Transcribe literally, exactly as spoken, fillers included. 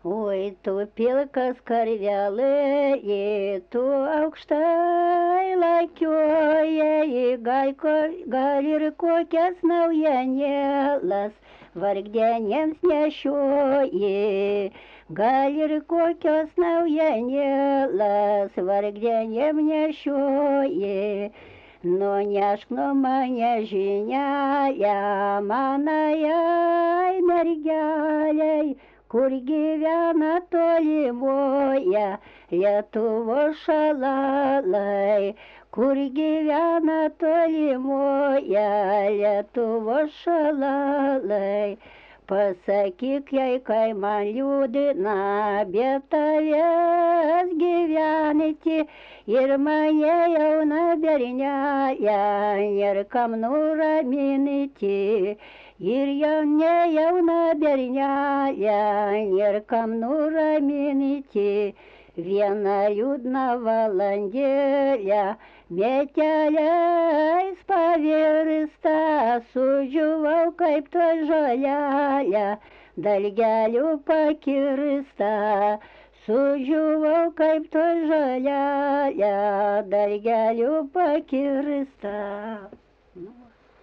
Oi, tu pilkas karvelė, tu aukštai lakioji, gal, ko, gal ir kokias naujienėlas vargdienėms nešioji, gal ir kokios naujienėlas vargdienėm nešioji. Nunešk nu mane žinelę manai mergelei, kur gyvena tolimoje Lietuvos šalalai, kur gyvena tolimoje Lietuvos šalalai. Pasakyk jai, kai man liūdina, bet tavęs gyvenyti ir mane jauna bernelę nėr kam nuraminti. Ir jau ne jauna bernelę nėr kam nuraminti. Vieną liūdną valandėlę meteliais pavirsta, sudžiūvau kaip to žolelė, dalgelių pakirsta. Sudžiūvau kaip to žolelė, dalgelių pakirsta.